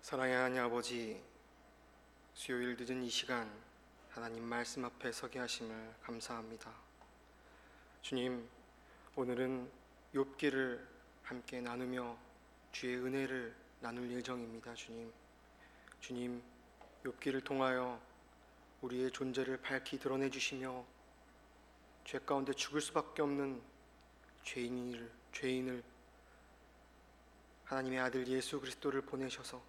사랑의 하나님 아버지, 수요일 늦은 이 시간 하나님 말씀 앞에 서게 하심을 감사합니다. 주님, 오늘은 욥기를 함께 나누며 주의 은혜를 나눌 예정입니다. 주님, 욥기를 통하여 우리의 존재를 밝히 드러내 주시며 죄 가운데 죽을 수밖에 없는 죄인을 하나님의 아들 예수 그리스도를 보내셔서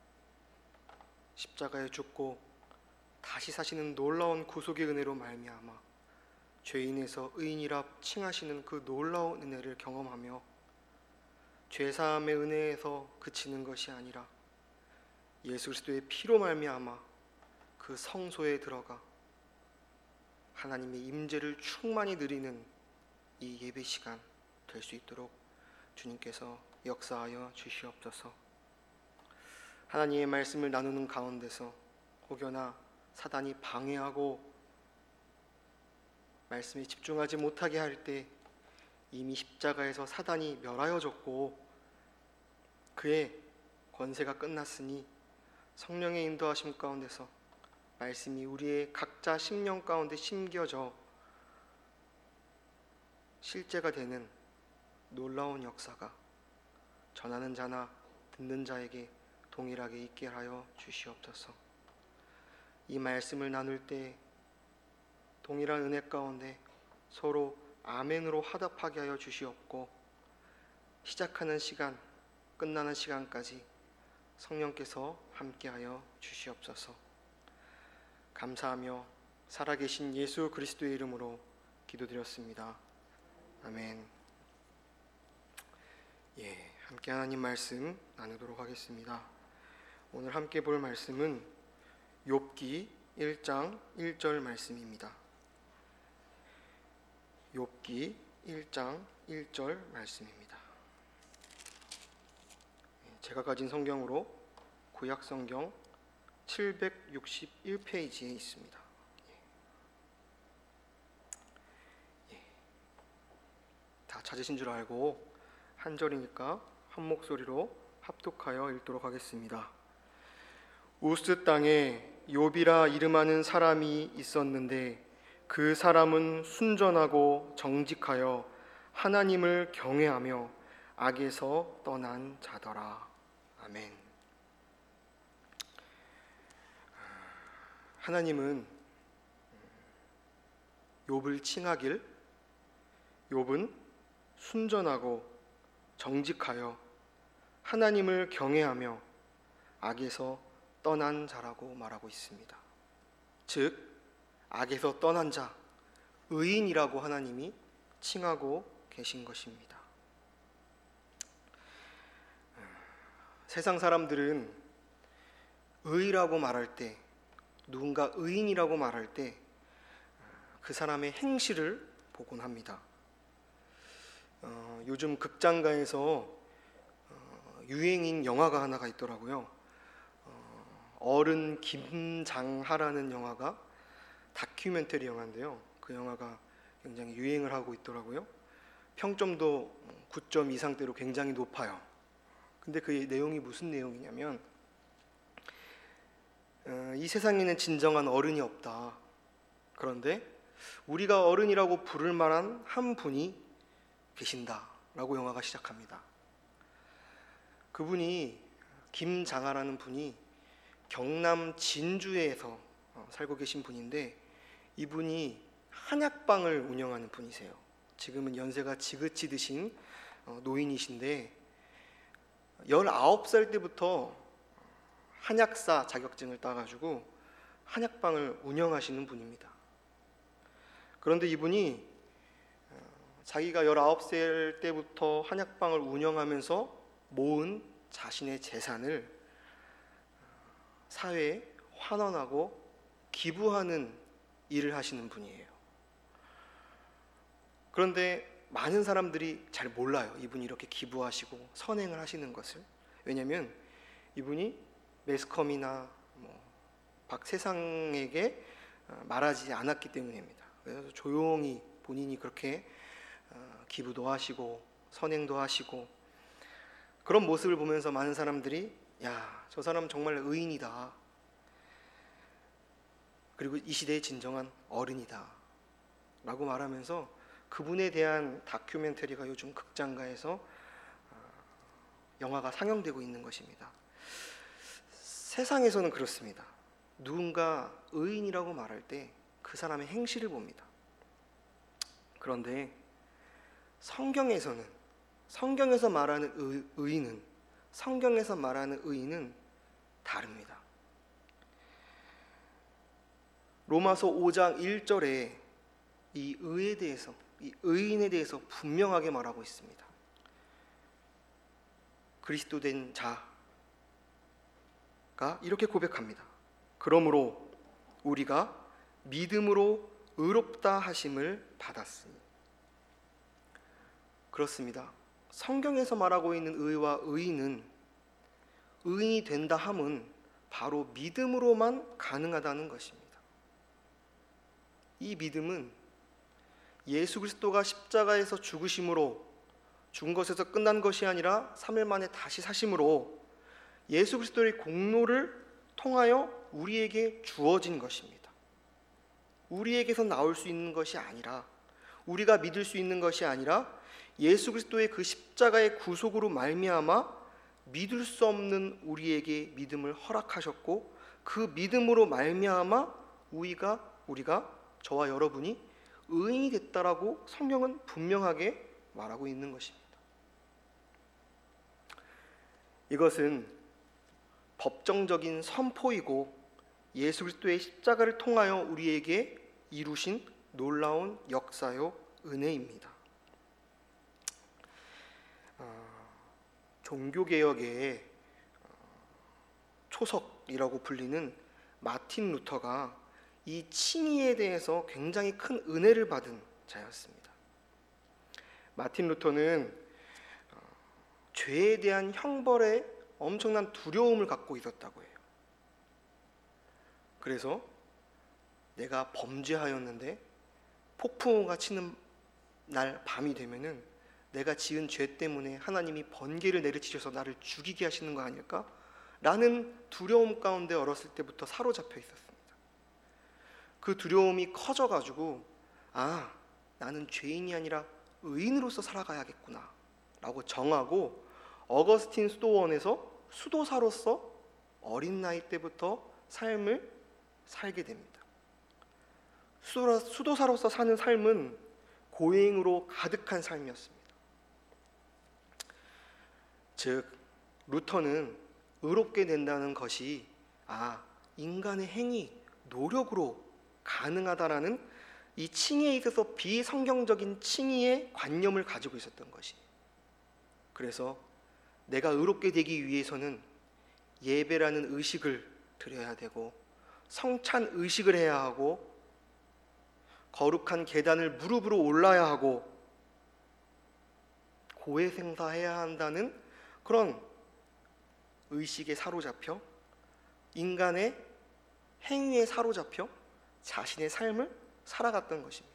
십자가에 죽고 다시 사시는 놀라운 구속의 은혜로 말미암아 죄인에서 의인이라 칭하시는 그 놀라운 은혜를 경험하며 죄사함의 은혜에서 그치는 것이 아니라 예수 그리스도의 피로 말미암아 그 성소에 들어가 하나님의 임재를 충만히 누리는 이 예배 시간 될 수 있도록 주님께서 역사하여 주시옵소서. 하나님의 말씀을 나누는 가운데서 혹여나 사단이 방해하고 말씀에 집중하지 못하게 할 때 이미 십자가에서 사단이 멸하여졌고 그의 권세가 끝났으니 성령의 인도하심 가운데서 말씀이 우리의 각자 심령 가운데 심겨져 실제가 되는 놀라운 역사가 전하는 자나 듣는 자에게 동일하게 있게 하여 주시옵소서. 이 말씀을 나눌 때 동일한 은혜 가운데 서로 아멘으로 화답하게 하여 주시옵고 시작하는 시간, 끝나는 시간까지 성령께서 함께하여 주시옵소서. 감사하며 살아계신 예수 그리스도의 이름으로 기도드렸습니다. 아멘. 함께 하나님 말씀 나누도록 하겠습니다. 오늘 함께 볼 말씀은 욥기 1장 1절 말씀입니다. 욥기 1장 1절 말씀입니다. 제가 가진 성경으로 구약 성경 761페이지에 있습니다. 다 찾으신 줄 알고 한 절이니까 한 목소리로 합독하여 읽도록 하겠습니다. 우스 땅에 욥이라 이름하는 사람이 있었는데 그 사람은 순전하고 정직하여 하나님을 경외하며 악에서 떠난 자더라. 아멘. 하나님은 욥을 칭하길 욥은 순전하고 정직하여 하나님을 경외하며 악에서 떠난 자라고 말하고 있습니다. 즉 악에서 떠난 자, 의인이라고 하나님이 칭하고 계신 것입니다. 세상 사람들은 의라고 말할 때, 누군가 의인이라고 말할 때 그 사람의 행실을 보곤 합니다. 요즘 극장가에서 유행인 영화가 하나가 있더라고요. 어른 김장하라는 영화가 다큐멘터리 영화인데요. 그 영화가 굉장히 유행을 하고 있더라고요. 평점도 9점 이상대로 굉장히 높아요. 근데 그 내용이 무슨 내용이냐면 이 세상에는 진정한 어른이 없다. 그런데 우리가 어른이라고 부를 만한 한 분이 계신다라고 영화가 시작합니다. 그분이 김장하라는 분이 경남 진주에서 살고 계신 분인데 이분이 한약방을 운영하는 분이세요. 지금은 연세가 지긋이 드신 노인이신데 19살 때부터 한약사 자격증을 따가지고 한약방을 운영하시는 분입니다. 그런데 이분이 자기가 19살 때부터 한약방을 운영하면서 모은 자신의 재산을 사회에 환원하고 기부하는 일을 하시는 분이에요. 그런데 많은 사람들이 잘 몰라요. 이분이 이렇게 기부하시고 선행을 하시는 것을. 왜냐하면 이분이 매스컴이나 밖 세상에게 말하지 않았기 때문입니다. 그래서 조용히 본인이 그렇게 기부도 하시고 선행도 하시고 그런 모습을 보면서 많은 사람들이 야, 저 사람 정말 의인이다. 그리고 이 시대의 진정한 어른이다 라고 말하면서 그분에 대한 다큐멘터리가 요즘 극장가에서 영화가 상영되고 있는 것입니다. 세상에서는 그렇습니다. 누군가 의인이라고 말할 때 그 사람의 행실을 봅니다. 그런데 성경에서 말하는 의인은 다릅니다. 로마서 5장 1절에 이 의인에 대해서 분명하게 말하고 있습니다. 그리스도 된 자가 이렇게 고백합니다. 그러므로 우리가 믿음으로 의롭다 하심을 받았으니. 그렇습니다. 성경에서 말하고 있는 의와 의인은, 의인이 된다 함은 바로 믿음으로만 가능하다는 것입니다. 이 믿음은 예수 그리스도가 십자가에서 죽으심으로, 죽은 것에서 끝난 것이 아니라 3일 만에 다시 사심으로 예수 그리스도의 공로를 통하여 우리에게 주어진 것입니다. 우리에게서 나올 수 있는 것이 아니라, 우리가 믿을 수 있는 것이 아니라 예수 그리스도의 그 십자가의 구속으로 말미암아 믿을 수 없는 우리에게 믿음을 허락하셨고, 그 믿음으로 말미암아 우리가 저와 여러분이 의인이 됐다라고 성경은 분명하게 말하고 있는 것입니다. 이것은 법정적인 선포이고 예수 그리스도의 십자가를 통하여 우리에게 이루신 놀라운 역사요 은혜입니다. 종교개혁의 초석이라고 불리는 마틴 루터가 이 칭의에 대해서 굉장히 큰 은혜를 받은 자였습니다. 마틴 루터는 죄에 대한 형벌에 엄청난 두려움을 갖고 있었다고 해요. 그래서 내가 범죄하였는데 폭풍우가 치는 날 밤이 되면은 내가 지은 죄 때문에 하나님이 번개를 내리치셔서 나를 죽이게 하시는 거 아닐까? 라는 두려움 가운데 어렸을 때부터 사로잡혀 있었습니다. 그 두려움이 커져가지고 나는 죄인이 아니라 의인으로서 살아가야겠구나 라고 정하고 어거스틴 수도원에서 수도사로서 어린 나이 때부터 삶을 살게 됩니다. 수도사로서 사는 삶은 고행으로 가득한 삶이었습니다. 즉 루터는 의롭게 된다는 것이 인간의 행위, 노력으로 가능하다라는 이 칭의에 있어서 비성경적인 칭의의 관념을 가지고 있었던 것이. 그래서 내가 의롭게 되기 위해서는 예배라는 의식을 드려야 되고 성찬 의식을 해야 하고 거룩한 계단을 무릎으로 올라야 하고 고해생사해야 한다는 그런 의식에 사로잡혀 인간의 행위에 사로잡혀 자신의 삶을 살아갔던 것입니다.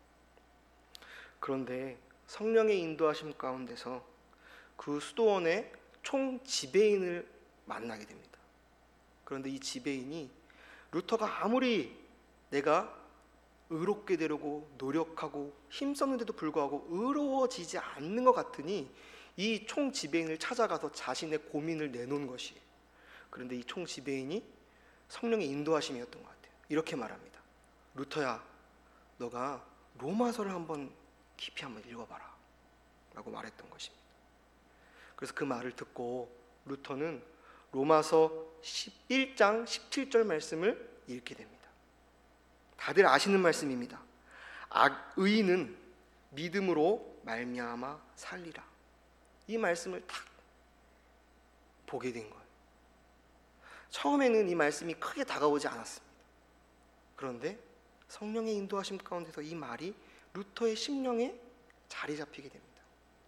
그런데 성령의 인도하심 가운데서 그 수도원의 총 지배인을 만나게 됩니다. 그런데 이 지배인이 루터가 아무리 내가 의롭게 되려고 노력하고 힘썼는데도 불구하고 의로워지지 않는 것 같으니 이 총 지배인을 찾아가서 자신의 고민을 내놓은 것이에요. 그런데 이 총 지배인이 성령의 인도하심이었던 것 같아요. 이렇게 말합니다. 루터야, 너가 로마서를 깊이 한번 읽어봐라 라고 말했던 것입니다. 그래서 그 말을 듣고 루터는 로마서 11장 17절 말씀을 읽게 됩니다. 다들 아시는 말씀입니다. 의인은 믿음으로 말미암아 살리라. 이 말씀을 딱 보게 된 거예요. 처음에는 이 말씀이 크게 다가오지 않았습니다. 그런데 성령의 인도하심 가운데서 이 말이 루터의 심령에 자리 잡히게 됩니다.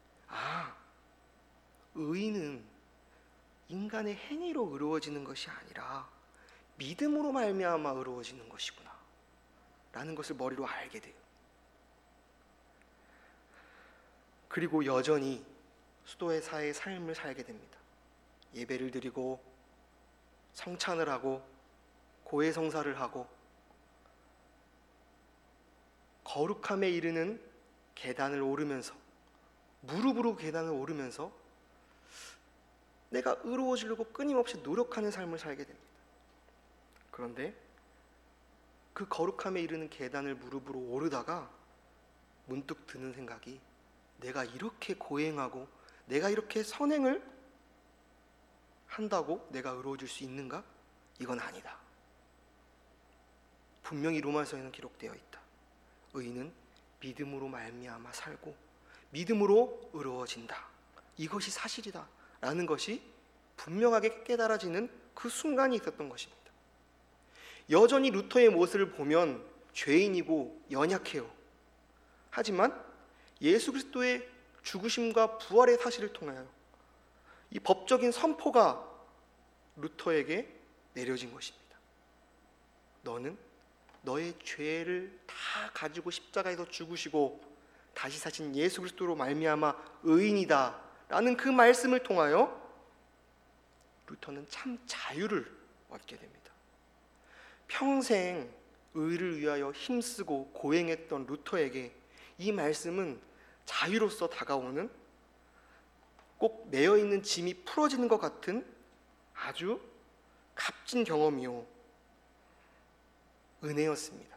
의인은 인간의 행위로 의로워지는 것이 아니라 믿음으로 말미암아 의로워지는 것이구나 라는 것을 머리로 알게 돼요. 그리고 여전히 수도회사의 삶을 살게 됩니다. 예배를 드리고 성찬을 하고 고해성사를 하고 거룩함에 이르는 계단을 오르면서 무릎으로 계단을 오르면서 내가 의로워지려고 끊임없이 노력하는 삶을 살게 됩니다. 그런데 그 거룩함에 이르는 계단을 무릎으로 오르다가 문득 드는 생각이, 내가 이렇게 고행하고 내가 이렇게 선행을 한다고 내가 의로워질 수 있는가? 이건 아니다. 분명히 로마서에는 기록되어 있다. 의인은 믿음으로 말미암아 살고 믿음으로 의로워진다. 이것이 사실이다 라는 것이 분명하게 깨달아지는 그 순간이 있었던 것입니다. 여전히 루터의 모습을 보면 죄인이고 연약해요. 하지만 예수 그리스도의 죽으심과 부활의 사실을 통하여 이 법적인 선포가 루터에게 내려진 것입니다. 너는 너의 죄를 다 가지고 십자가에서 죽으시고 다시 사신 예수 그리스도로 말미암아 의인이다 라는 그 말씀을 통하여 루터는 참 자유를 얻게 됩니다. 평생 의를 위하여 힘쓰고 고행했던 루터에게 이 말씀은 자유로서 다가오는, 꼭 매여있는 짐이 풀어지는 것 같은 아주 값진 경험이요, 은혜였습니다.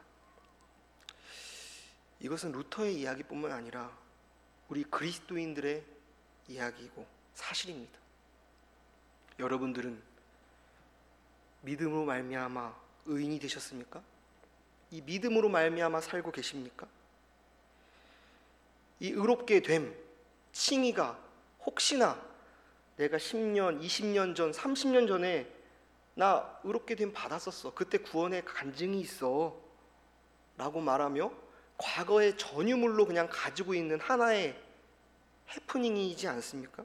이것은 루터의 이야기뿐만 아니라 우리 그리스도인들의 이야기이고 사실입니다. 여러분들은 믿음으로 말미암아 의인이 되셨습니까? 이 믿음으로 말미암아 살고 계십니까? 이 의롭게 됨, 칭의가 혹시나 내가 10년, 20년 전, 30년 전에 나 의롭게 됨 받았었어, 그때 구원의 간증이 있어 라고 말하며 과거의 전유물로 그냥 가지고 있는 하나의 해프닝이지 않습니까?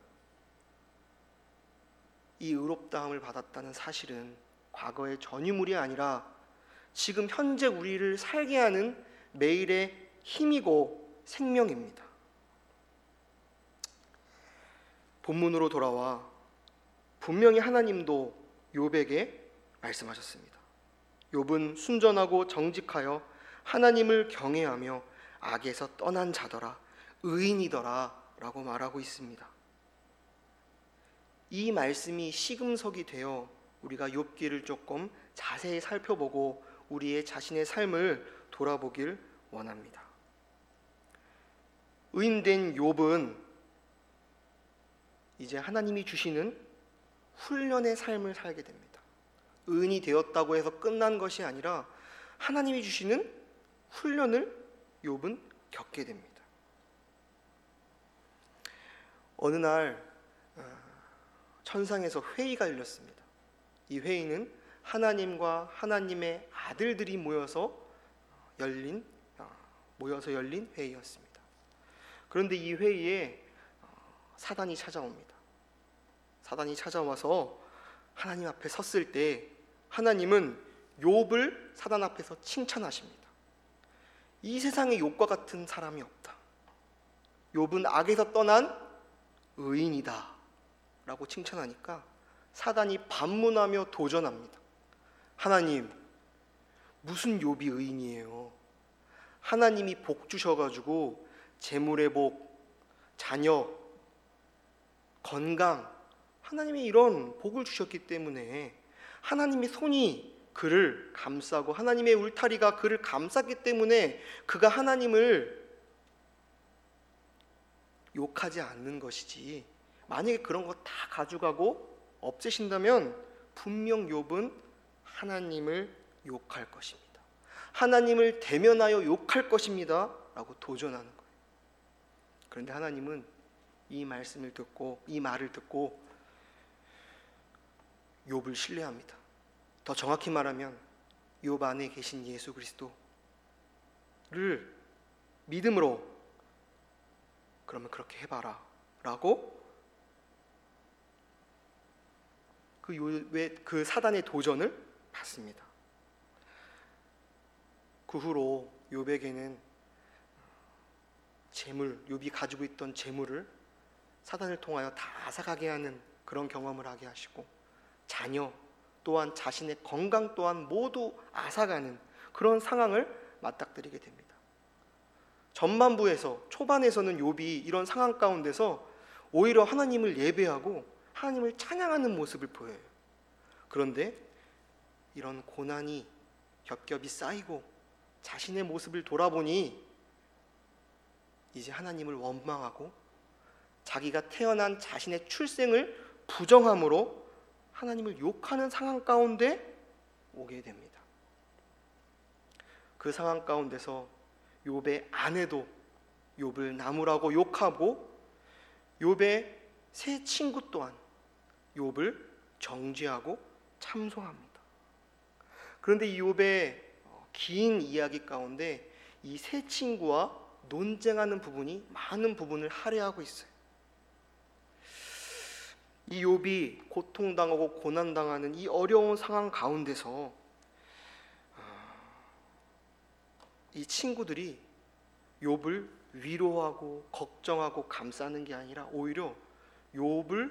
이 의롭다함을 받았다는 사실은 과거의 전유물이 아니라 지금 현재 우리를 살게 하는 매일의 힘이고 생명입니다. 본문으로 돌아와 분명히 하나님도 욥에게 말씀하셨습니다. 욥은 순전하고 정직하여 하나님을 경외하며 악에서 떠난 자더라, 의인이더라 라고 말하고 있습니다. 이 말씀이 시금석이 되어 우리가 욥기를 조금 자세히 살펴보고 우리의 자신의 삶을 돌아보길 원합니다. 의인된 욥은 이제 하나님이 주시는 훈련의 삶을 살게 됩니다. 의인이 되었다고 해서 끝난 것이 아니라 하나님이 주시는 훈련을 욥은 겪게 됩니다. 어느 날 천상에서 회의가 열렸습니다. 이 회의는 하나님과 하나님의 아들들이 모여서 열린 회의였습니다. 그런데 이 회의에 사단이 찾아옵니다. 사단이 찾아와서 하나님 앞에 섰을 때 하나님은 욥을 사단 앞에서 칭찬하십니다. 이 세상에 욥과 같은 사람이 없다. 욥은 악에서 떠난 의인이다 라고 칭찬하니까 사단이 반문하며 도전합니다. 하나님, 무슨 욥이 의인이에요? 하나님이 복 주셔가지고 재물의 복, 자녀, 건강, 하나님이 이런 복을 주셨기 때문에 하나님의 손이 그를 감싸고 하나님의 울타리가 그를 감쌌기 때문에 그가 하나님을 욕하지 않는 것이지, 만약에 그런 거 다 가져가고 없애신다면 분명 욥은 하나님을 욕할 것입니다. 하나님을 대면하여 욕할 것입니다 라고 도전하는 거예요. 그런데 하나님은 이 말씀을 듣고, 이 말을 듣고 욥을 신뢰합니다. 더 정확히 말하면 욥 안에 계신 예수 그리스도를 믿음으로 그러면 그렇게 해봐라 라고 그 사단의 도전을 받습니다. 그 후로 욥에게는 욥이 가지고 있던 재물을 사단을 통하여 다 앗아가게 하는 그런 경험을 하게 하시고 자녀 또한 자신의 건강 또한 모두 앗아가는 그런 상황을 맞닥뜨리게 됩니다. 전반부에서 초반에서는 욥이 이런 상황 가운데서 오히려 하나님을 예배하고 하나님을 찬양하는 모습을 보여요. 그런데 이런 고난이 겹겹이 쌓이고 자신의 모습을 돌아보니 이제 하나님을 원망하고 자기가 태어난 자신의 출생을 부정함으로 하나님을 욕하는 상황 가운데 오게 됩니다. 그 상황 가운데서 욥의 아내도 욥을 나무라고 욕하고 욥의 세 친구 또한 욥을 정죄하고 참소합니다. 그런데 이 욥의 긴 이야기 가운데 이 세 친구와 논쟁하는 부분이 많은 부분을 할애하고 있어요. 이 욥이 고통당하고 고난당하는 이 어려운 상황 가운데서 이 친구들이 욥을 위로하고 걱정하고 감싸는 게 아니라 오히려 욥을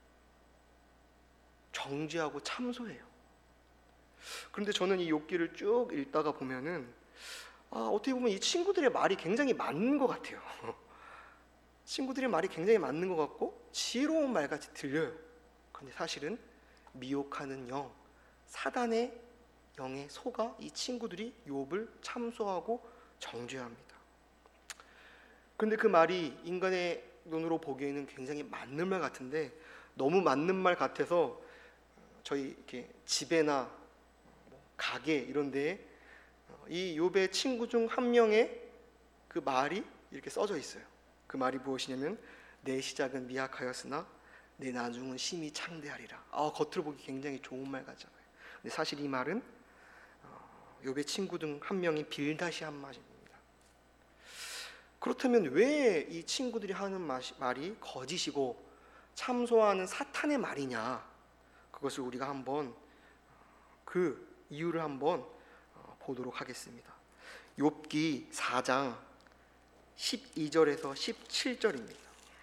정죄하고 참소해요. 그런데 저는 이 욥기를 쭉 읽다가 보면은 어떻게 보면 이 친구들의 말이 굉장히 맞는 것 같아요. 친구들의 말이 굉장히 맞는 것 같고 지혜로운 말같이 들려요. 그런데 사실은 미혹하는 영, 사단의 영에 속아 이 친구들이 욥을 참소하고 정죄합니다. 그런데 그 말이 인간의 눈으로 보기에는 굉장히 맞는 말 같은데 너무 맞는 말 같아서 저희 이렇게 집에나 가게 이런 데에 이 욥의 친구 중 한 명의 그 말이 이렇게 써져 있어요. 그 말이 무엇이냐면 내 시작은 미약하였으나 내 나중은 심히 창대하리라. 겉으로 보기 굉장히 좋은 말 같잖아요. 근데 사실 이 말은 욥의 친구 중 한 명이 빌닷이 한 말입니다. 그렇다면 왜 이 친구들이 하는 말이 거짓이고 참소하는 사탄의 말이냐? 그것을 우리가 한번 그 이유를 한번 보도록 하겠습니다. 욥기 4장 12절에서 17절입니다.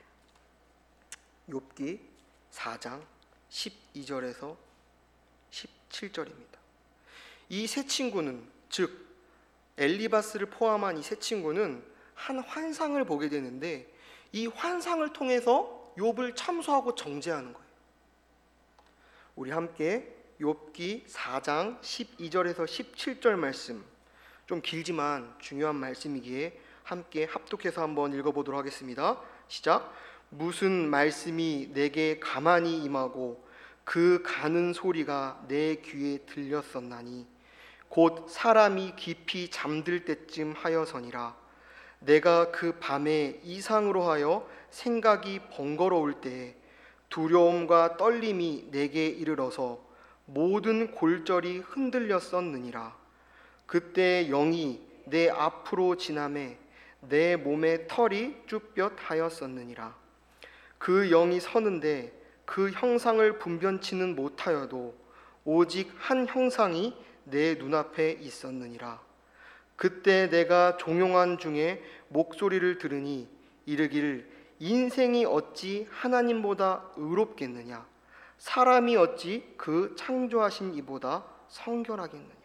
욥기 4장 12절에서 17절입니다. 이 세 친구는 즉 엘리바스를 포함한 이 세 친구는 한 환상을 보게 되는데 이 환상을 통해서 욥을 참소하고 정죄하는 거예요. 우리 함께 욥기 4장 12절에서 17절 말씀, 좀 길지만 중요한 말씀이기에 함께 합독해서 한번 읽어보도록 하겠습니다. 시작. 무슨 말씀이 내게 가만히 임하고 그 가는 소리가 내 귀에 들렸었나니 곧 사람이 깊이 잠들 때쯤 하여서니라. 내가 그 밤에 이상으로 하여 생각이 번거로울 때에 두려움과 떨림이 내게 이르러서 모든 골절이 흔들렸었느니라. 그때 영이 내 앞으로 지나매 내 몸에 털이 쭈뼛하였었느니라. 그 영이 서는데 그 형상을 분변치는 못하여도 오직 한 형상이 내 눈앞에 있었느니라. 그때 내가 종용한 중에 목소리를 들으니 이르기를 인생이 어찌 하나님보다 의롭겠느냐, 사람이 어찌 그 창조하신 이보다 성결하겠느냐.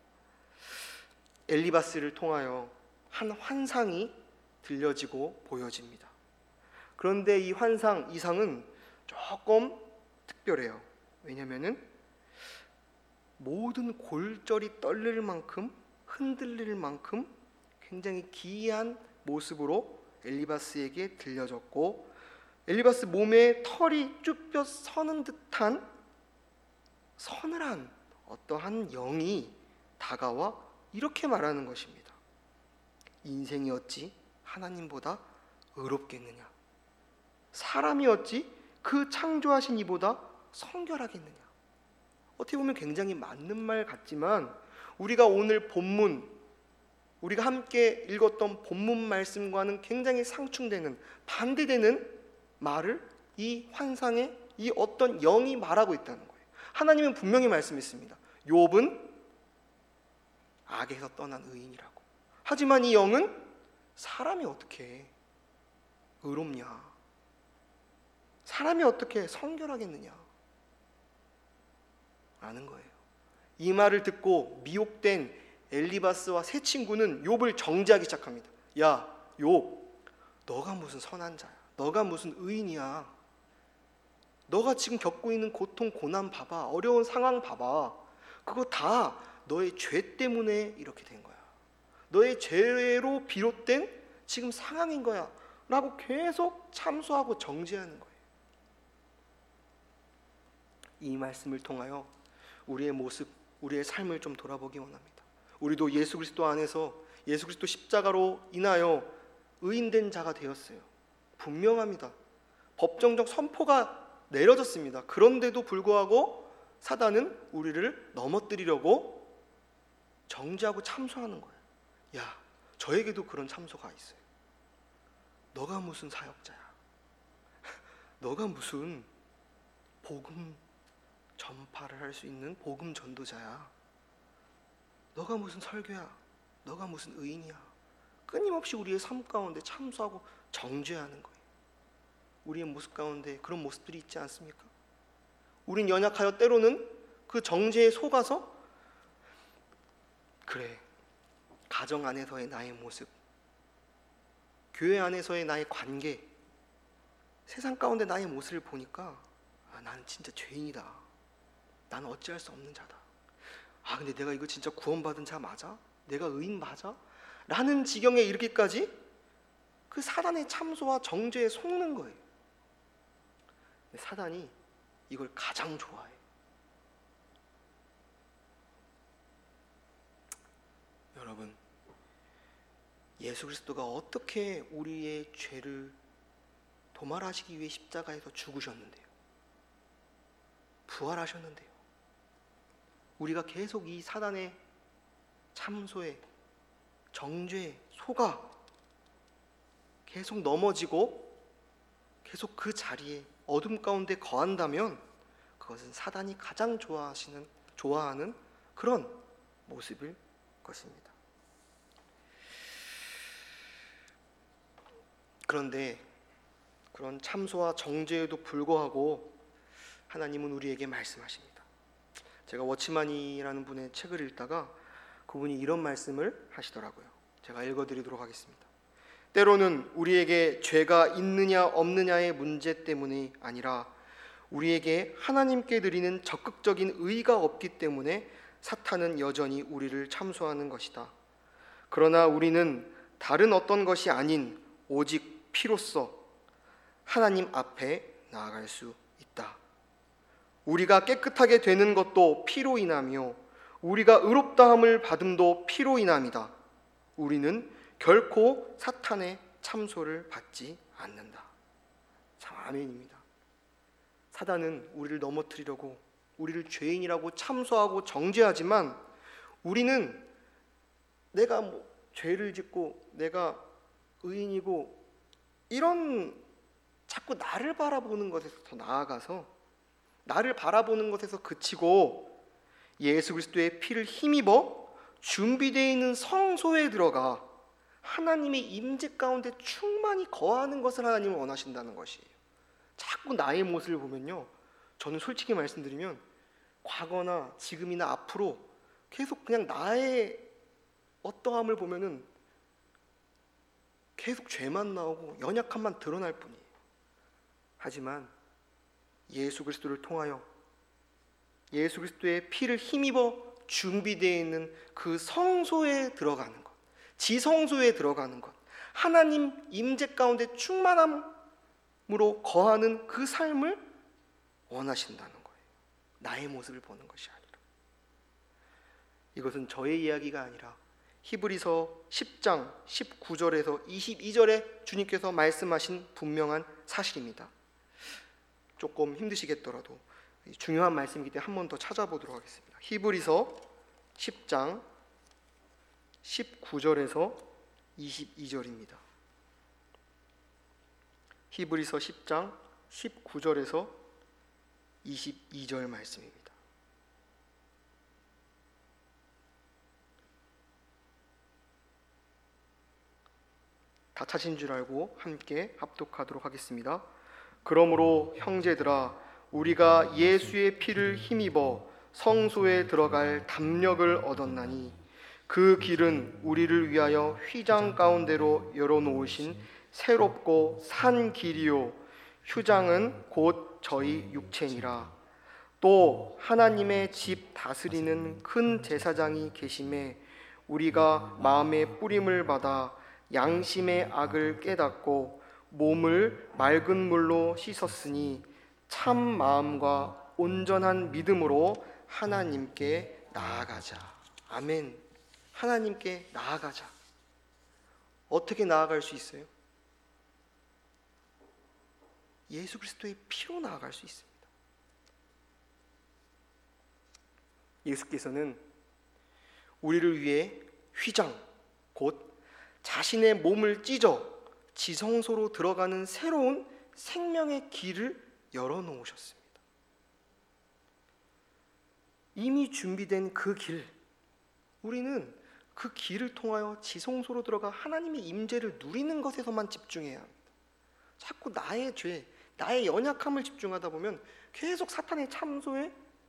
엘리바스를 통하여 한 환상이 들려지고 보여집니다. 그런데 이 환상 이상은 조금 특별해요. 왜냐하면 모든 골절이 떨릴 만큼 흔들릴 만큼 굉장히 기이한 모습으로 엘리바스에게 들려졌고 엘리바스 몸에 털이 쭈뼛 서는 듯한 서늘한 어떠한 영이 다가와 이렇게 말하는 것입니다. 인생이 어찌 하나님보다 의롭겠느냐, 사람이 어찌 그 창조하신 이보다 성결하겠느냐. 어떻게 보면 굉장히 맞는 말 같지만 우리가 오늘 본문, 우리가 함께 읽었던 본문 말씀과는 굉장히 상충되는, 반대되는 말을 이 환상에 이 어떤 영이 말하고 있다는 거예요. 하나님은 분명히 말씀했습니다. 욥은 악에서 떠난 의인이라고. 하지만 이 영은 사람이 어떻게 의롭냐, 사람이 어떻게 성결하겠느냐 라는 거예요. 이 말을 듣고 미혹된 엘리바스와 세 친구는 욥을 정죄하기 시작합니다. 야, 욥, 너가 무슨 선한 자야? 너가 무슨 의인이야? 너가 지금 겪고 있는 고통, 고난 봐봐. 어려운 상황 봐봐. 그거 다 너의 죄 때문에 이렇게 된 거야. 너의 죄로 비롯된 지금 상황인 거야 라고 계속 참소하고 정죄하는 거예요. 이 말씀을 통하여 우리의 모습, 우리의 삶을 좀 돌아보기 원합니다. 우리도 예수 그리스도 안에서 예수 그리스도 십자가로 인하여 의인된 자가 되었어요. 분명합니다. 법정적 선포가 내려졌습니다. 그런데도 불구하고 사단은 우리를 넘어뜨리려고 정죄하고 참소하는 거예요. 야, 저에게도 그런 참소가 있어요. 너가 무슨 사역자야? 너가 무슨 복음 전파를 할 수 있는 복음 전도자야? 너가 무슨 설교야? 너가 무슨 의인이야? 끊임없이 우리의 삶 가운데 참소하고 정죄하는 거예요. 우리의 모습 가운데 그런 모습들이 있지 않습니까? 우린 연약하여 때로는 그 정죄에 속아서 그래, 가정 안에서의 나의 모습, 교회 안에서의 나의 관계, 세상 가운데 나의 모습을 보니까 나는 진짜 죄인이다. 나는 어찌할 수 없는 자다. 근데 내가 이거 진짜 구원받은 자 맞아? 내가 의인 맞아? 라는 지경에 이르기까지 그 사단의 참소와 정죄에 속는 거예요. 사단이 이걸 가장 좋아해. 여러분, 예수 그리스도가 어떻게 우리의 죄를 도말하시기 위해 십자가에서 죽으셨는데요? 부활하셨는데요. 우리가 계속 이 사단의 참소에 정죄에 속아 계속 넘어지고 계속 그 자리에 어둠 가운데 거한다면 그것은 사단이 가장 좋아하는 그런 모습일 것입니다. 그런데 그런 참소와 정죄에도 불구하고 하나님은 우리에게 말씀하십니다. 제가 워치만이라는 분의 책을 읽다가 그분이 이런 말씀을 하시더라고요. 제가 읽어드리도록 하겠습니다. 때로는 우리에게 죄가 있느냐 없느냐의 문제 때문이 아니라 우리에게 하나님께 드리는 적극적인 의가 없기 때문에 사탄은 여전히 우리를 참소하는 것이다. 그러나 우리는 다른 어떤 것이 아닌 오직 피로써 하나님 앞에 나아갈 수 있다. 우리가 깨끗하게 되는 것도 피로 인하며 우리가 의롭다함을 받음도 피로 인함이다. 우리는 결코 사탄의 참소를 받지 않는다. 참 아멘입니다. 사단은 우리를 넘어뜨리려고 우리를 죄인이라고 참소하고 정죄하지만 우리는 내가 죄를 짓고 내가 의인이고 이런 자꾸 나를 바라보는 것에서 더 나아가서 나를 바라보는 것에서 그치고 예수 그리스도의 피를 힘입어 준비되어 있는 성소에 들어가 하나님의 임재 가운데 충만히 거하는 것을 하나님은 원하신다는 것이에요. 자꾸 나의 모습을 보면요, 저는 솔직히 말씀드리면 과거나 지금이나 앞으로 계속 그냥 나의 어떠함을 보면은 계속 죄만 나오고 연약함만 드러날 뿐이에요. 하지만 예수 그리스도를 통하여 예수 그리스도의 피를 힘입어 준비되어 있는 그 성소에 들어가는 것, 지성소에 들어가는 것, 하나님 임재 가운데 충만함으로 거하는 그 삶을 원하신다는 거예요. 나의 모습을 보는 것이 아니라. 이것은 저의 이야기가 아니라 히브리서 10장 19절에서 22절에 주님께서 말씀하신 분명한 사실입니다. 조금 힘드시겠더라도 중요한 말씀이기 때문에 한 번 더 찾아보도록 하겠습니다. 히브리서 10장 19절에서 22절입니다. 히브리서 10장 19절에서 22절 말씀입니다. 다 찾은 줄 알고 함께 합독하도록 하겠습니다. 그러므로 형제들아, 우리가 예수의 피를 힘입어 성소에 들어갈 담력을 얻었나니 그 길은 우리를 위하여 휘장 가운데로 열어놓으신 새롭고 산 길이요 휴장은 곧 저희 육체니라. 또 하나님의 집 다스리는 큰 제사장이 계심에 우리가 마음의 뿌림을 받아 양심의 악을 깨닫고 몸을 맑은 물로 씻었으니 참 마음과 온전한 믿음으로 하나님께 나아가자. 아멘. 하나님께 나아가자. 어떻게 나아갈 수 있어요? 예수 그리스도의 피로 나아갈 수 있습니다. 예수께서는 우리를 위해 휘장, 곧 자신의 몸을 찢어 지성소로 들어가는 새로운 생명의 길을 열어놓으셨습니다. 이미 준비된 그 길, 우리는 그 길을 통하여 지성소로 들어가 하나님의 임재를 누리는 것에서만 집중해야 합니다. 자꾸 나의 죄, 나의 연약함을 집중하다 보면 계속 사탄의 참소에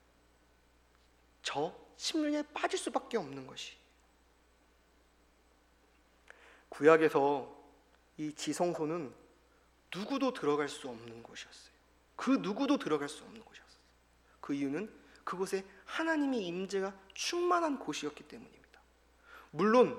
심령에 빠질 수밖에 없는 것이. 구약에서 이 지성소는 누구도 들어갈 수 없는 곳이었어요. 그 누구도 들어갈 수 없는 곳이었어요. 그 이유는 그곳에 하나님의 임재가 충만한 곳이었기 때문입니다. 물론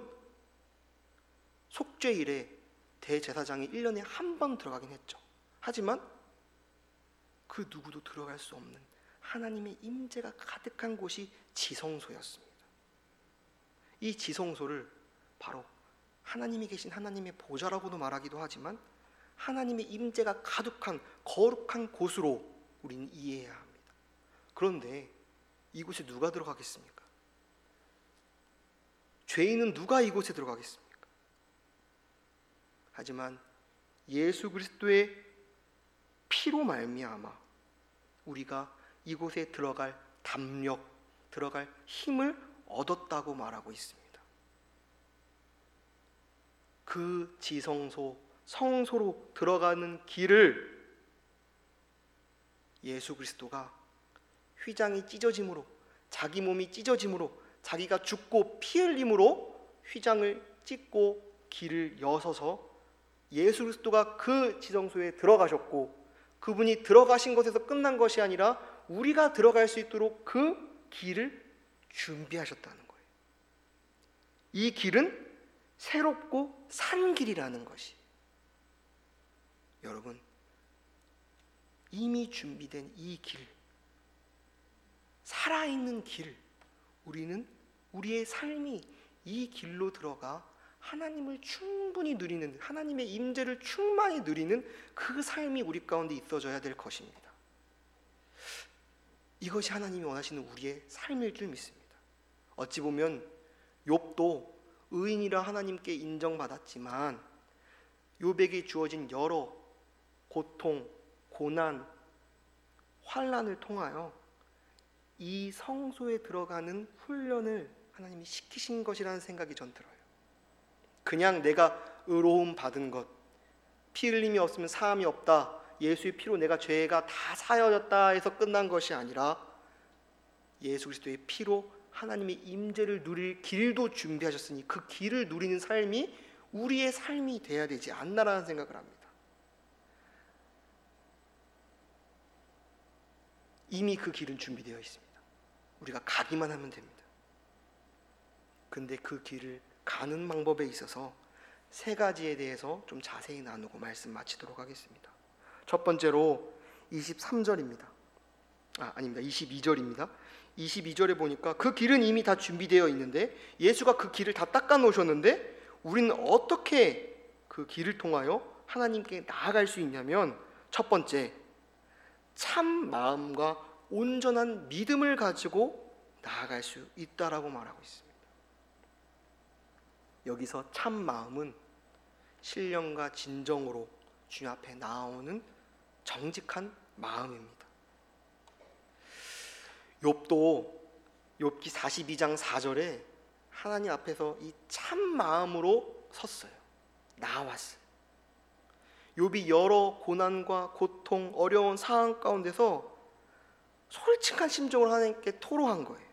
속죄일에 대제사장이 1년에 한 번 들어가긴 했죠. 하지만 그 누구도 들어갈 수 없는 하나님의 임재가 가득한 곳이 지성소였습니다. 이 지성소를 바로 하나님이 계신 하나님의 보좌라고도 말하기도 하지만 하나님의 임재가 가득한 거룩한 곳으로 우리는 이해해야 합니다. 그런데 이곳에 누가 들어가겠습니까? 죄인은 누가 이곳에 들어가겠습니까? 하지만 예수 그리스도의 피로 말미암아 우리가 이곳에 들어갈 담력, 들어갈 힘을 얻었다고 말하고 있습니다. 그 지성소, 성소로 들어가는 길을 예수 그리스도가 휘장이 찢어짐으로, 자기 몸이 찢어짐으로, 자기가 죽고 피 흘림으로 휘장을 찢고 길을 여서서 예수 그리스도가 그 지성소에 들어가셨고, 그분이 들어가신 것에서 끝난 것이 아니라 우리가 들어갈 수 있도록 그 길을 준비하셨다는 거예요. 이 길은 새롭고 산 길이라는 것이. 여러분, 이미 준비된 이 길, 살아있는 길, 우리는 우리의 삶이 이 길로 들어가 하나님을 충분히 누리는, 하나님의 임재를 충만히 누리는 그 삶이 우리 가운데 있어져야 될 것입니다. 이것이 하나님이 원하시는 우리의 삶일 줄 믿습니다. 어찌 보면 욥도 의인이라 하나님께 인정받았지만 욥에게 주어진 여러 고통, 고난, 환난을 통하여 이 성소에 들어가는 훈련을 하나님이 시키신 것이라는 생각이 전 들어요. 그냥 내가 의로움 받은 것, 피 흘림이 없으면 사함이 없다, 예수의 피로 내가 죄가 다 사여졌다 해서 끝난 것이 아니라 예수 그리스도의 피로 하나님의 임재를 누릴 길도 준비하셨으니 그 길을 누리는 삶이 우리의 삶이 돼야 되지 않나라는 생각을 합니다. 이미 그 길은 준비되어 있습니다. 우리가 가기만 하면 됩니다. 근데 그 길을 가는 방법에 있어서 세 가지에 대해서 좀 자세히 나누고 말씀 마치도록 하겠습니다. 첫 번째로 23절입니다. 아닙니다. 22절입니다. 22절에 보니까 그 길은 이미 다 준비되어 있는데 예수가 그 길을 다 닦아 놓으셨는데 우리는 어떻게 그 길을 통하여 하나님께 나아갈 수 있냐면, 첫 번째, 참 마음과 온전한 믿음을 가지고 나아갈 수 있다라고 말하고 있습니다. 여기서 참 마음은 신령과 진정으로 주님 앞에 나오는 정직한 마음입니다. 욥기 42장 4절에 하나님 앞에서 이 참 마음으로 섰어요. 나왔어요. 욥이 여러 고난과 고통, 어려운 상황 가운데서 솔직한 심정을 하나님께 토로한 거예요.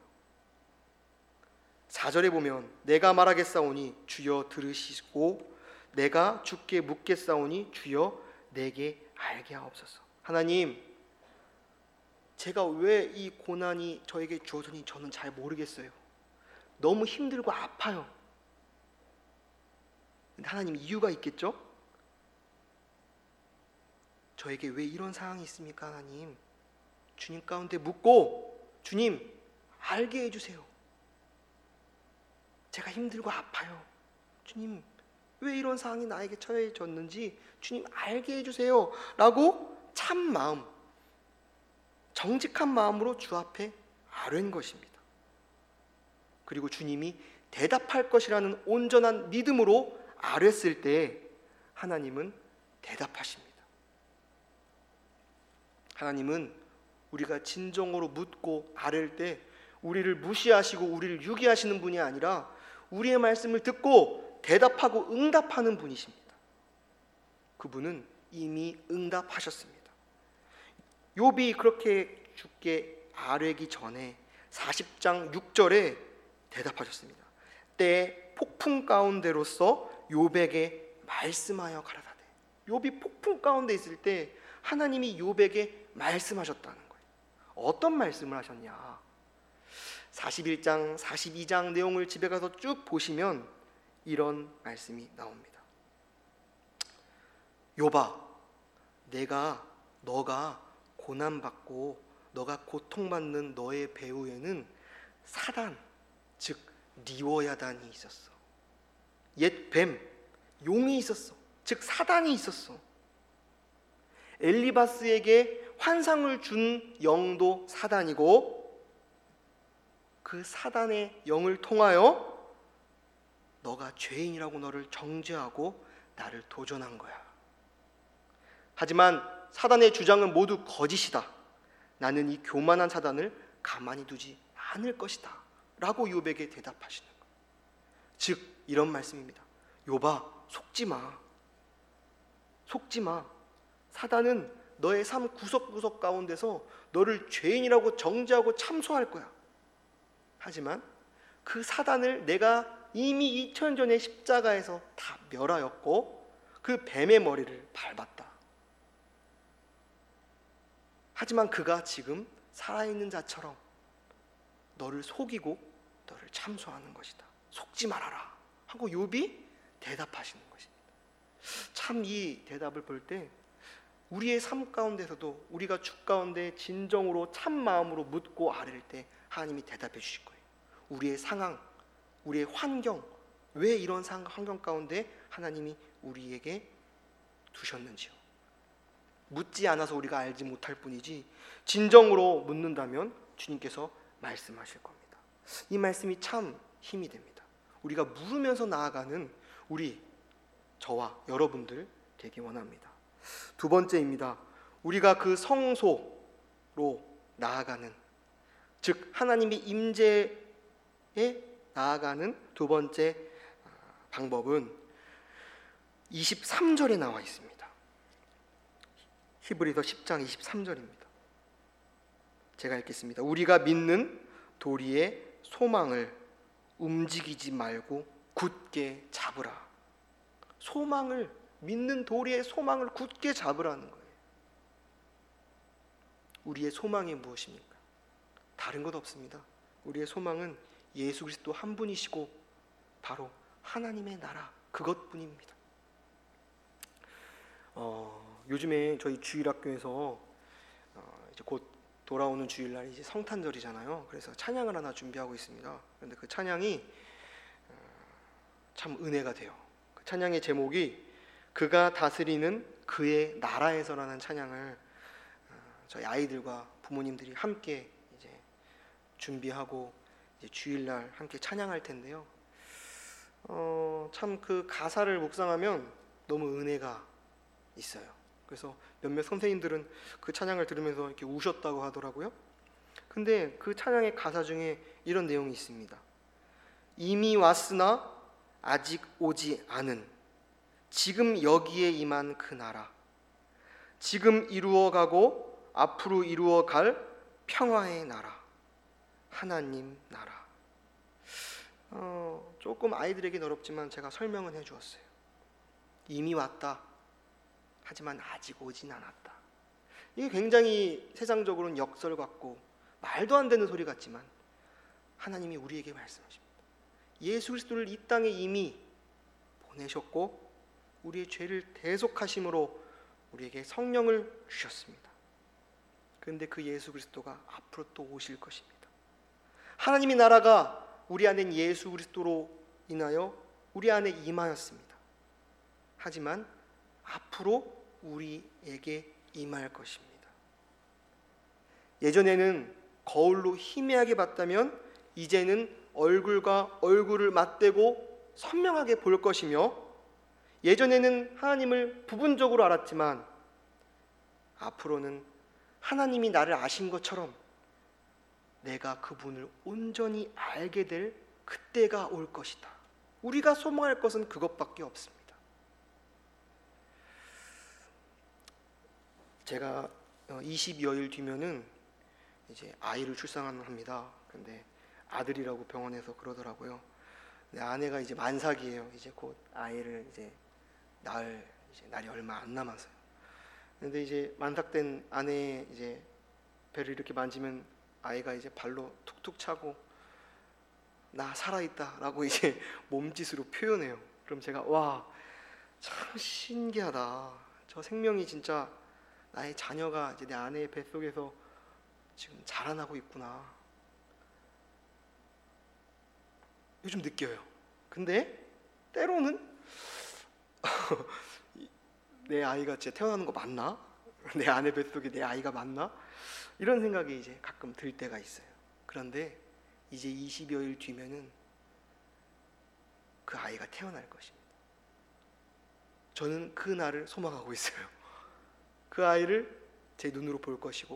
4절에 보면 내가 말하겠사오니 주여 들으시고 내가 주께 묻겠사오니 주여 내게 알게 하옵소서. 하나님, 제가 왜 이 고난이 저에게 주어지니 저는 잘 모르겠어요. 너무 힘들고 아파요. 근데 하나님, 이유가 있겠죠? 저에게 왜 이런 상황이 있습니까? 하나님, 주님 가운데 묻고 주님 알게 해주세요. 제가 힘들고 아파요. 주님, 왜 이런 상황이 나에게 처해졌는지 주님 알게 해주세요 라고 참 마음, 정직한 마음으로 주 앞에 아뢰는 것입니다. 그리고 주님이 대답할 것이라는 온전한 믿음으로 아뢰었을 때 하나님은 대답하십니다. 하나님은 우리가 진정으로 묻고 아뢰을 때 우리를 무시하시고 우리를 유기하시는 분이 아니라 우리의 말씀을 듣고 대답하고 응답하는 분이십니다. 그분은 이미 응답하셨습니다. 욥이 그렇게 주께 아뢰기 전에 40장 6절에 대답하셨습니다. 때에 폭풍 가운데로서 욥에게 말씀하여 가라사대. 욥이 폭풍 가운데 있을 때 하나님이 욥에게 말씀하셨다는 거예요. 어떤 말씀을 하셨냐? 41장, 42장 내용을 집에 가서 쭉 보시면 이런 말씀이 나옵니다. 욥아, 너가 고난받고 너가 고통받는 너의 배후에는 사단, 즉 리워야단이 있었어. 옛 뱀, 용이 있었어. 즉 사단이 있었어. 엘리바스에게 환상을 준 영도 사단이고 그 사단의 영을 통하여 너가 죄인이라고 너를 정죄하고 나를 도전한 거야. 하지만 사단의 주장은 모두 거짓이다. 나는 이 교만한 사단을 가만히 두지 않을 것이다 라고 욥에게 대답하시는 거예요. 즉 이런 말씀입니다. 욥아, 속지 마. 속지 마. 사단은 너의 삶 구석구석 가운데서 너를 죄인이라고 정죄하고 참소할 거야. 하지만 그 사단을 내가 이미 2000년 전에 십자가에서 다 멸하였고 그 뱀의 머리를 밟았다. 하지만 그가 지금 살아있는 자처럼 너를 속이고 너를 참소하는 것이다. 속지 말아라 하고 욥이 대답하시는 것입니다. 참 이 대답을 볼 때 우리의 삶 가운데서도 우리가 주 가운데 진정으로 참 마음으로 묻고 아뢰를 때 하나님이 대답해 주실 거예요. 우리의 상황, 우리의 환경, 왜 이런 환경 가운데 하나님이 우리에게 두셨는지요. 묻지 않아서 우리가 알지 못할 뿐이지 진정으로 묻는다면 주님께서 말씀하실 겁니다. 이 말씀이 참 힘이 됩니다. 우리가 물으면서 나아가는 저와 여러분들 되기 원합니다. 두 번째입니다. 우리가 그 성소로 나아가는, 즉 하나님의 임재에 나아가는 두 번째 방법은 23절에 나와 있습니다. 히브리서 10장 23절입니다. 제가 읽겠습니다. 우리가 믿는 도리의 소망을 움직이지 말고 굳게 잡으라. 소망을, 믿는 도리의 소망을 굳게 잡으라는 거예요. 우리의 소망이 무엇입니까? 다른 것 없습니다. 우리의 소망은 예수 그리스도 한 분이시고 바로 하나님의 나라, 그것뿐입니다. 요즘에 저희 주일학교에서 이제 곧 돌아오는 주일날 이제 성탄절이잖아요. 그래서 찬양을 하나 준비하고 있습니다. 그런데 그 찬양이 참 은혜가 돼요. 그 찬양의 제목이 그가 다스리는 그의 나라에서라는 찬양을 저희 아이들과 부모님들이 함께 이제 준비하고 이제 주일날 함께 찬양할 텐데요. 참 그 가사를 묵상하면 너무 은혜가 있어요. 그래서 몇몇 선생님들은 그 찬양을 들으면서 이렇게 우셨다고 하더라고요. 근데 그 찬양의 가사 중에 이런 내용이 있습니다. 이미 왔으나 아직 오지 않은 지금 여기에 임한 그 나라, 지금 이루어가고 앞으로 이루어갈 평화의 나라, 하나님 나라. 조금 아이들에겐 어렵지만 제가 설명은 해주었어요. 이미 왔다. 하지만 아직 오진 않았다. 이게 굉장히 세상적으로는 역설 같고 말도 안 되는 소리 같지만 하나님이 우리에게 말씀하십니다. 예수 그리스도를 이 땅에 이미 보내셨고 우리의 죄를 대속하심으로 우리에게 성령을 주셨습니다. 그런데 그 예수 그리스도가 앞으로 또 오실 것입니다. 하나님의 나라가 우리 안에 예수 그리스도로 인하여 우리 안에 임하였습니다. 하지만 앞으로 우리에게 임할 것입니다. 예전에는 거울로 희미하게 봤다면 이제는 얼굴과 얼굴을 맞대고 선명하게 볼 것이며, 예전에는 하나님을 부분적으로 알았지만 앞으로는 하나님이 나를 아신 것처럼 내가 그분을 온전히 알게 될 그때가 올 것이다. 우리가 소망할 것은 그것밖에 없습니다. 제가 20여일 뒤면은 이제 아이를 출산합니다. 근데 아들이라고 병원에서 그러더라고요. 내 아내가 이제 만삭이에요. 이제 곧 아이를 이제 낳을 이제 날이 얼마 안 남아서요. 근데 이제 만삭된 아내의 이제 배를 이렇게 만지면 아이가 이제 발로 툭툭 차고 나 살아있다라고 이제 몸짓으로 표현해요. 그럼 제가 와, 참 신기하다. 저 생명이 진짜 나의 자녀가 이제 내 아내의 뱃속에서 지금 자라나고 있구나. 요즘 느껴요. 근데 때로는 내 아이가 진짜 태어나는 거 맞나? 내 아내 뱃속에 내 아이가 맞나? 이런 생각이 이제 가끔 들 때가 있어요. 그런데 이제 20여일 뒤면은 그 아이가 태어날 것입니다. 저는 그 날을 소망하고 있어요. 그 아이를 제 눈으로 볼 것이고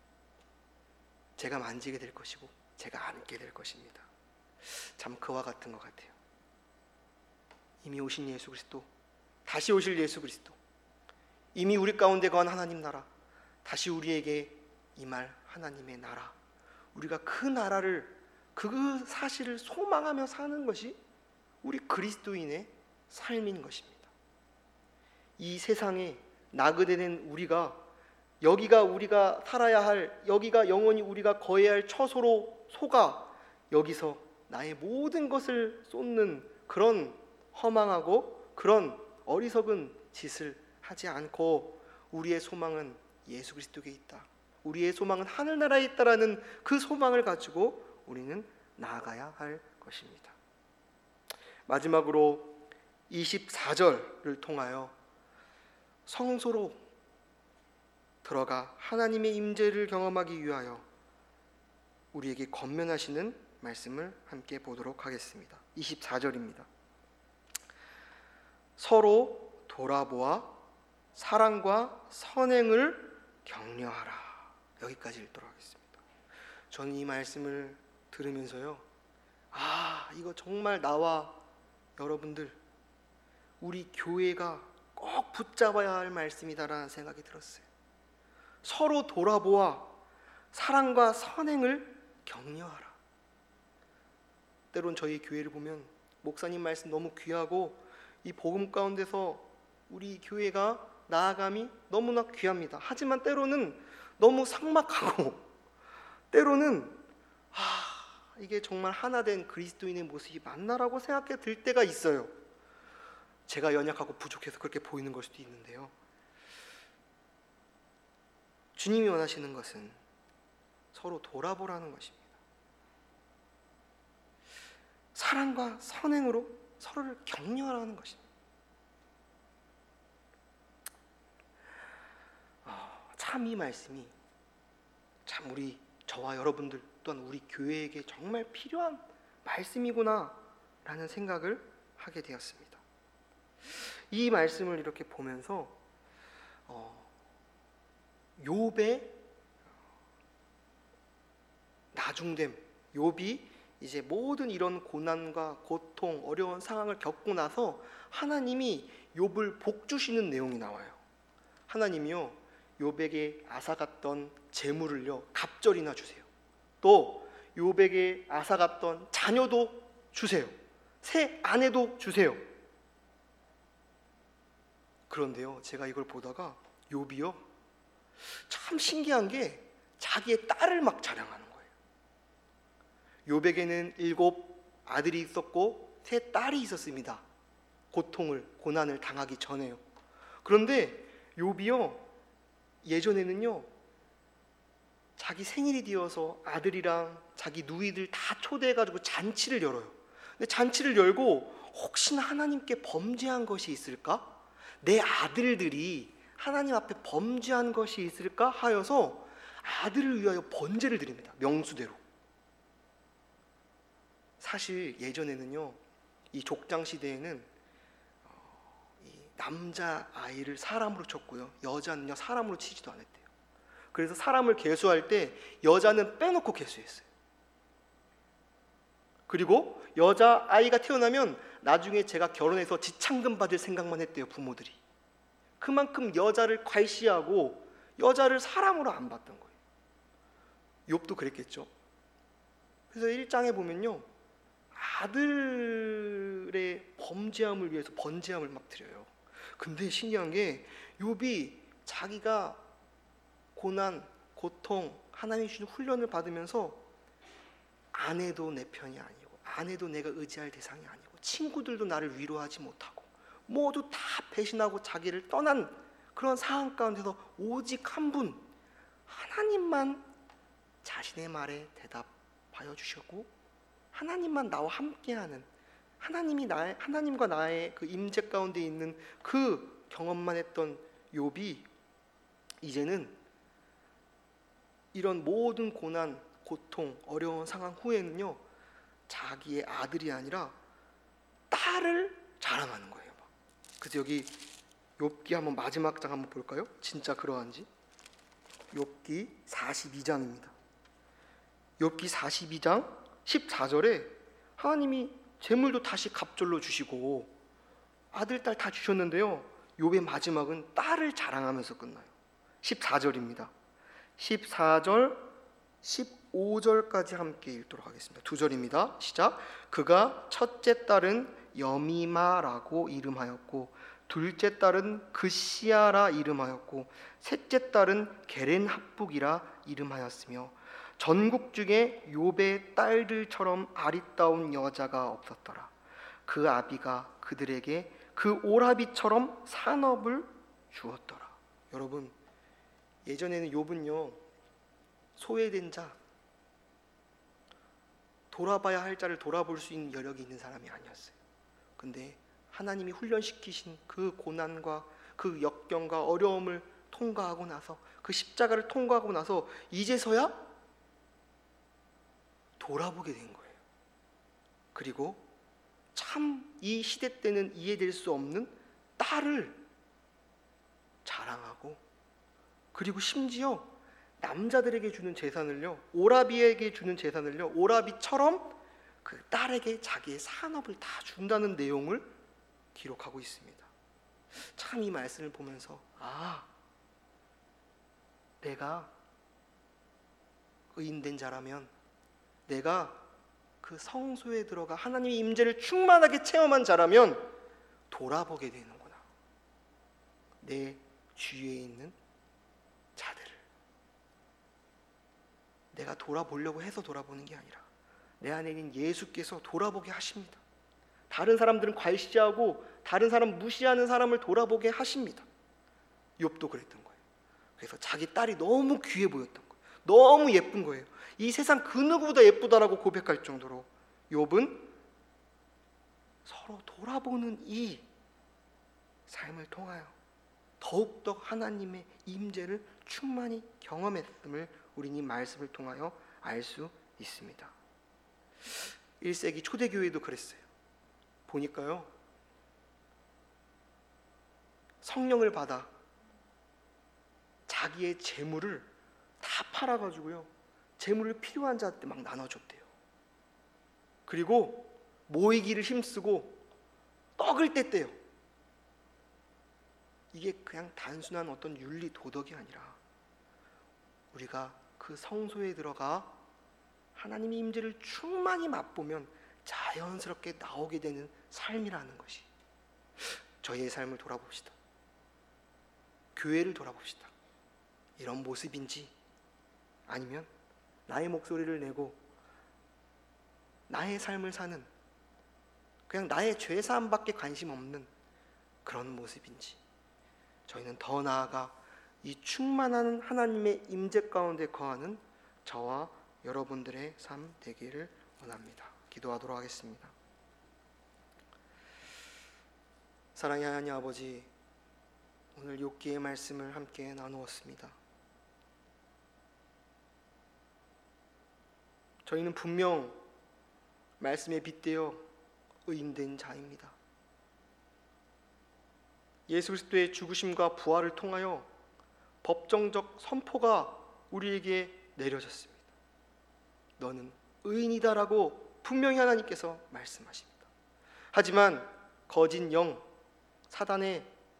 제가 만지게 될 것이고 제가 안게 될 것입니다. 참 그와 같은 것 같아요. 이미 오신 예수 그리스도, 다시 오실 예수 그리스도, 이미 우리 가운데 거한 하나님 나라, 다시 우리에게 임할 하나님의 나라, 우리가 그 나라를, 그 사실을 소망하며 사는 것이 우리 그리스도인의 삶인 것입니다. 이 세상에 나그네된 우리가, 여기가 우리가 살아야 할, 여기가 영원히 우리가 거해야 할 처소로 속아 여기서 나의 모든 것을 쏟는 그런 허망하고 그런 어리석은 짓을 하지 않고 우리의 소망은 예수 그리스도에 있다, 우리의 소망은 하늘나라에 있다라는 그 소망을 가지고 우리는 나아가야 할 것입니다. 마지막으로 24절을 통하여 성소로 들어가 하나님의 임재를 경험하기 위하여 우리에게 권면하시는 말씀을 함께 보도록 하겠습니다. 24절입니다. 서로 돌아보아 사랑과 선행을 격려하라. 여기까지 읽도록 하겠습니다. 저는 이 말씀을 들으면서요, 이거 정말 나와 여러분들, 우리 교회가 꼭 붙잡아야 할 말씀이다라는 생각이 들었어요. 서로 돌아보아 사랑과 선행을 격려하라. 때론 저희 교회를 보면 목사님 말씀 너무 귀하고 이 복음 가운데서 우리 교회가 나아감이 너무나 귀합니다. 하지만 때로는 너무 삭막하고 때로는 이게 정말 하나된 그리스도인의 모습이 맞나라고 생각해 들 때가 있어요. 제가 연약하고 부족해서 그렇게 보이는 걸 수도 있는데요. 주님이 원하시는 것은 서로 돌아보라는 것입니다. 사랑과 선행으로 서로를 격려하라는 것입니다. 참 이 말씀이 참 저와 여러분들 또한 우리 교회에게 정말 필요한 말씀이구나 라는 생각을 하게 되었습니다. 이 말씀을 이렇게 보면서 욥의 나중됨, 욥이 이제 모든 이런 고난과 고통, 어려운 상황을 겪고 나서 하나님이 욥을 복 주시는 내용이 나와요. 하나님이요, 욥에게 앗아갔던 재물을요 갑절이나 주세요. 또 욥에게 앗아갔던 자녀도 주세요. 새 아내도 주세요. 그런데요, 제가 이걸 보다가 욥이요 참 신기한 게 자기의 딸을 막 자랑하는 거예요. 욥에게는 7 아들이 있었고 3 딸이 있었습니다. 고난을 당하기 전에요. 그런데 욥이요 예전에는요 자기 생일이 되어서 아들이랑 자기 누이들 다 초대해가지고 잔치를 열어요. 근데 잔치를 열고 혹시나 하나님께 범죄한 것이 있을까? 내 아들들이 하나님 앞에 범죄한 것이 있을까 하여서 아들을 위하여 번제를 드립니다. 명수대로. 사실 예전에는요 이 족장 시대에는 이 남자 아이를 사람으로 쳤고요, 여자는요 사람으로 치지도 않았대요. 그래서 사람을 계수할 때 여자는 빼놓고 계수했어요. 그리고 여자 아이가 태어나면 나중에 제가 결혼해서 지창금 받을 생각만 했대요, 부모들이. 그만큼 여자를 괄시하고 여자를 사람으로 안 봤던 거예요. 욥도 그랬겠죠. 그래서 1장에 보면요 아들의 범죄함을 위해서 번제함을 막 드려요. 근데 신기한 게 욥이 자기가 고난, 고통, 하나님이 주신 훈련을 받으면서 아내도 내 편이 아니고, 아내도 내가 의지할 대상이 아니고, 친구들도 나를 위로하지 못하고, 모두 다 배신하고 자기를 떠난 그런 상황 가운데서 오직 한 분, 하나님만 자신의 말에 대답하여 주셨고, 하나님만 나와 함께하는, 하나님과 나의 그 임재 가운데 있는 그 경험만 했던 욥이 이제는 이런 모든 고난, 고통, 어려운 상황 후에는요 자기의 아들이 아니라 딸을 자랑하는 거예요. 그래서 여기 욥기 한번 마지막 장 한번 볼까요? 진짜 그러한지. 욥기 42장입니다. 욥기 42장 14절에 하나님이 재물도 다시 갑절로 주시고 아들, 딸 다 주셨는데요, 욥의 마지막은 딸을 자랑하면서 끝나요. 14절입니다. 14절, 15절까지 함께 읽도록 하겠습니다. 2절입니다. 시작. 그가 첫째 딸은 여미마라고 이름하였고 둘째 딸은 그시아라 이름하였고 셋째 딸은 게렌합북이라 이름하였으며 전국 중에 욥의 딸들처럼 아리따운 여자가 없었더라. 그 아비가 그들에게 그 오라비처럼 산업을 주었더라. 여러분, 예전에는 욥은요 소외된 자, 돌아봐야 할 자를 돌아볼 수 있는 여력이 있는 사람이 아니었어요. 근데 하나님이 훈련시키신 그 고난과 그 역경과 어려움을 통과하고 나서, 그 십자가를 통과하고 나서 이제서야 돌아보게 된 거예요. 그리고 참 이 시대 때는 이해될 수 없는 딸을 자랑하고, 그리고 심지어 남자들에게 주는 재산을요, 오라비에게 주는 재산을요, 오라비처럼 그 딸에게 자기의 산업을 다 준다는 내용을 기록하고 있습니다. 참 이 말씀을 보면서 내가 의인된 자라면, 내가 그 성소에 들어가 하나님의 임재를 충만하게 체험한 자라면 돌아보게 되는구나. 내 주위에 있는 자들을 내가 돌아보려고 해서 돌아보는 게 아니라 내 안에 있는 예수께서 돌아보게 하십니다. 다른 사람들은 괄시하고 다른 사람 무시하는 사람을 돌아보게 하십니다. 욥도 그랬던 거예요. 그래서 자기 딸이 너무 귀해 보였던 거예요. 너무 예쁜 거예요. 이 세상 그 누구보다 예쁘다라고 고백할 정도로 욥은 서로 돌아보는 이 삶을 통하여 더욱더 하나님의 임재를 충만히 경험했음을 우리는 이 말씀을 통하여 알 수 있습니다. 1세기 초대교회도 그랬어요. 보니까요, 성령을 받아 자기의 재물을 다 팔아가지고요, 재물을 필요한 자한테 막 나눠줬대요. 그리고 모이기를 힘쓰고 떡을 뗐대요. 이게 그냥 단순한 어떤 윤리 도덕이 아니라 우리가 그 성소에 들어가 하나님의 임재를 충만히 맛보면 자연스럽게 나오게 되는 삶이라는 것이, 저희의 삶을 돌아봅시다. 교회를 돌아봅시다. 이런 모습인지, 아니면 나의 목소리를 내고 나의 삶을 사는, 그냥 나의 죄사함밖에 관심 없는 그런 모습인지, 저희는 더 나아가 이 충만한 하나님의 임재 가운데 거하는 저와 여러분들의 삶 되기를 원합니다. 기도하도록 하겠습니다. 사랑의 하나님 아버지, 오늘 욥기의 말씀을 함께 나누었습니다. 저희는 분명 말씀에 빗대어 의인된 자입니다. 예수 그리스도의 죽으심과 부활을 통하여 법정적 선포가 우리에게 내려졌습니다. 너는 의인이다라고 분명히 하나님께서 말씀하십니다. 하지만 거짓 영, 사단의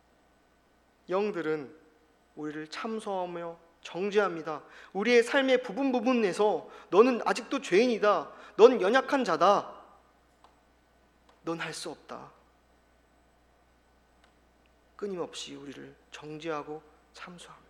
영들은 우리를 참소하며 정죄합니다. 우리의 삶의 부분에서 너는 아직도 죄인이다, 넌 연약한 자다, 넌 할 수 없다, 끊임없이 우리를 정죄하고 참소합니다.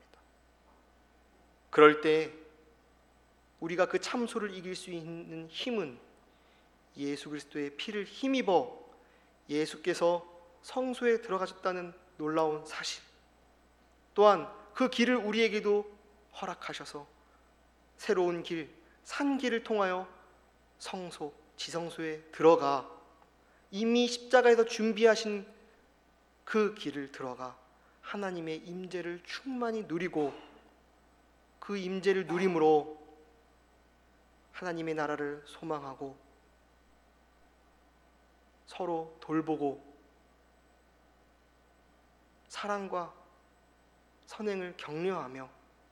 그럴 때 우리가 그 참소를 이길 수 있는 힘은 예수 그리스도의 피를 힘입어 예수께서 성소에 들어가셨다는 놀라운 사실, 또한 그 길을 우리에게도 허락하셔서 새로운 길, 산길을 통하여 성소, 지성소에 들어가 이미 십자가에서 준비하신 그 길을 들어가 하나님의 임재를 충만히 누리고, 그 임재를 누림으로 하나님의 나라를 소망하고 서로 돌보고 사랑과 선행을 격려하며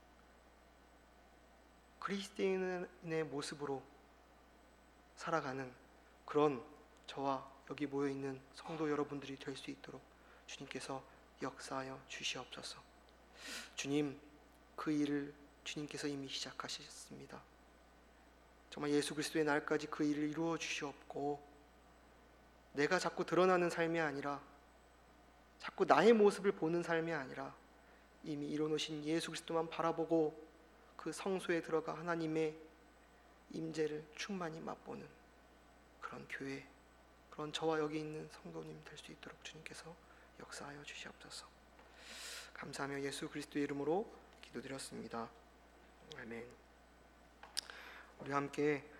그리스도인의 모습으로 살아가는 그런 저와 여기 모여있는 성도 여러분들이 될 수 있도록 주님께서 역사하여 주시옵소서. 주님, 그 일을 주님께서 이미 시작하셨습니다. 정말 예수 그리스도의 날까지 그 일을 이루어 주시옵고, 내가 자꾸 드러나는 삶이 아니라, 자꾸 나의 모습을 보는 삶이 아니라 이미 이뤄놓으신 예수 그리스도만 바라보고 그 성소에 들어가 하나님의 임재를 충만히 맛보는 그런 교회, 그런 저와 여기 있는 성도님 될 수 있도록 주님께서 역사하여 주시옵소서. 감사하며 예수 그리스도의 이름으로 기도드렸습니다. 아멘. 우리 함께